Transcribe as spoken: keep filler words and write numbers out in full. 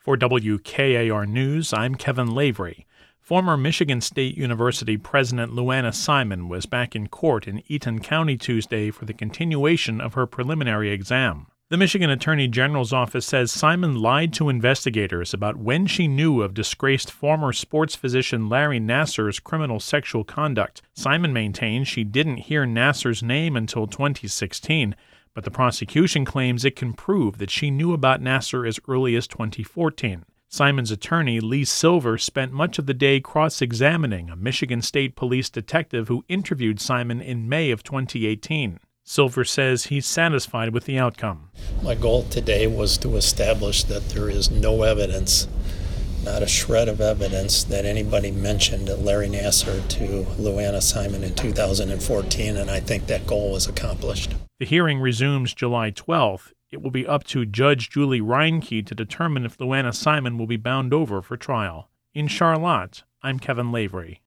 For W K A R News, I'm Kevin Lavery. Former Michigan State University President Luana Simon was back in court in Eaton County Tuesday for the continuation of her preliminary exam. The Michigan Attorney General's office says Simon lied to investigators about when she knew of disgraced former sports physician Larry Nassar's criminal sexual conduct. Simon maintains she didn't hear Nassar's name until twenty sixteen, but the prosecution claims it can prove that she knew about Nassar as early as twenty fourteen. Simon's attorney, Lee Silver, spent much of the day cross-examining a Michigan State Police detective who interviewed Simon in May of twenty eighteen. Silver says he's satisfied with the outcome. My goal today was to establish that there is no evidence, not a shred of evidence, that anybody mentioned Larry Nassar to Luana Simon in two thousand fourteen, and I think that goal was accomplished. The hearing resumes July twelfth. It will be up to Judge Julie Reinke to determine if Luana Simon will be bound over for trial. In Charlotte, I'm Kevin Lavery.